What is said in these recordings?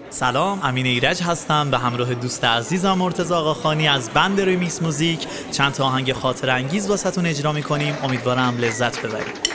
سلام، امین ایرج هستم به همراه دوست عزیزم مرتضی آقاخانی از بند ریمیکس موزیک. چند تا آهنگ خاطر انگیز واسهتون اجرا میکنیم، امیدوارم لذت ببرید.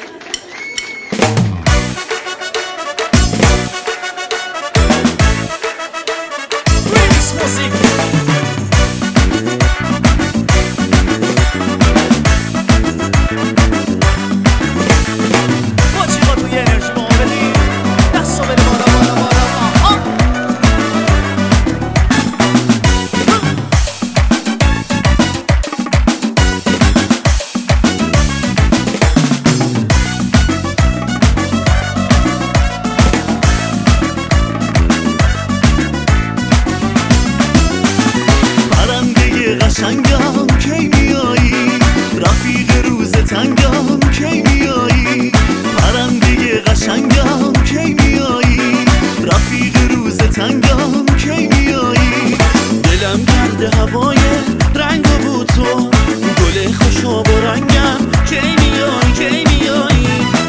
قشنگم کی میایی، رفیق روز تنگم کی میایی، پرنده قشنگم کی میایی، رفیق روز تنگم کی میایی، دلم گرد هوای رنگ و بو تو، گل خوشاب و رنگم کی میایی کی میایی،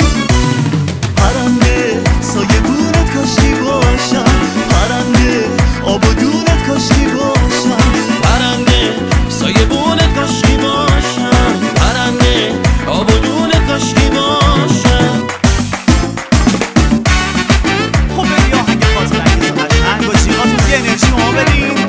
پرنده سایه بونت کاشتی باشم، پرنده آب و دونت کاشتی باشم، پرنده سایه بونت کاشکی باشم، پرنده آب و دونت کاشکی باشم. خب بریم آهنگ خاطر انگیز و قشنگ با جیغاتون یه انرژی ما بدین.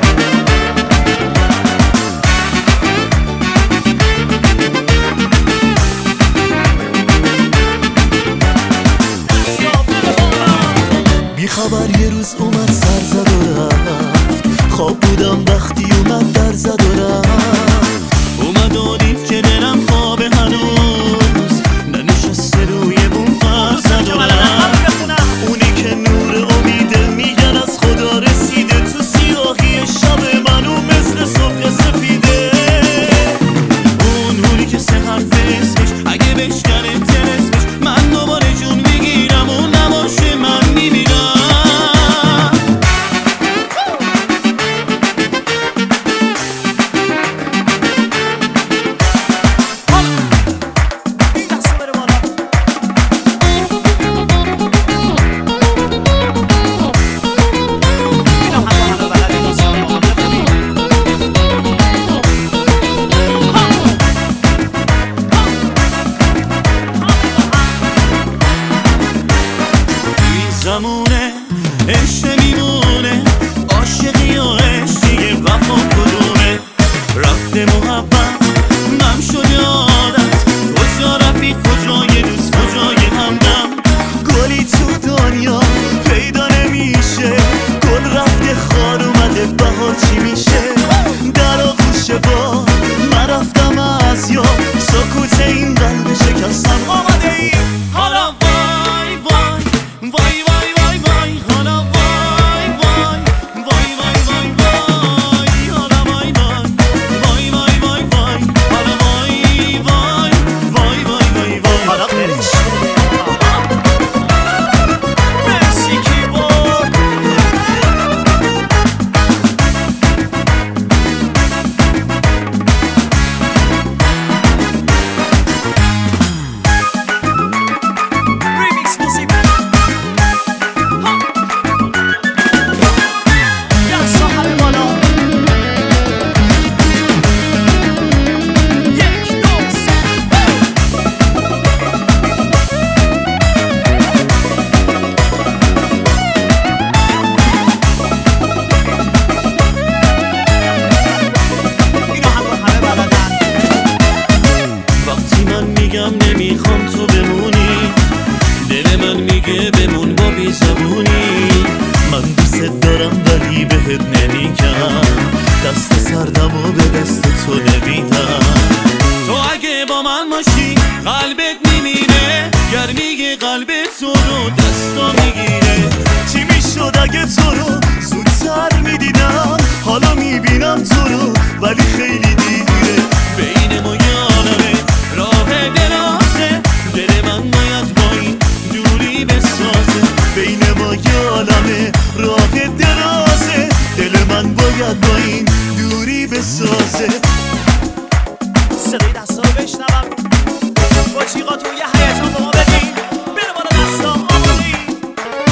بی خبر یه روز اومد سر زد و رفت، خواب بودم وقتی اومد در زد و رفت، اومد و دید که دلم خواب هنوز ننشسته روی بوم پر زد و رفت، اونی که نور امیده میگن از خدا رسیده، تو سیاهی شب منو مثل صبح سپیده، اون نوری که سه حرف اسمش اگه بشکنه تلسمش من دوباره جون میگیرم، اون نباشه من میمیرم. زمونه عشق میمونه، عاشقی و عشقی وفا کدومه، رفته محبت مم شده عادت، کجا رفیق کجای دوست کجای همدم، گلی تو دنیا پیدا نمیشه، گل رفته خار اومده بهار چی میشه، در آغوش با من رفتم از یاد، سکوت این قلب شکستم آمده ای حالا وای وای وای وای وای حالا وای وای وای وای وای حالا وای وای وای وای وای حالا وای وای وای وای وای حالا برش مرسی کیبورد. ریمیکس موزیک نمیخوام تو بمونی، دل من میگه بمون با بی زبونی، من دوست دارم ولی بهت نمیگم، دست سردم و به دست تو نمیدم، تو اگه با من باشی قلبت میمیره، گرمی قلبت تو رو دستا میگیره، چی میشد اگه تو رو زودتر میدیدم، حالا میبینم تو رو ولی خیلی دیره، بین ما یه عالمه راه درازه، دل من باید با این دوری بسازه، بین ما یه عالمه راه درازه، دل من باید با این دوری بسازه. صدای دستا رو بشنوم با جیغاتون یه هیجان به ما بدین، بره بالا دستا آمادی.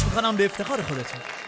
میکنم به افتخار خودتون.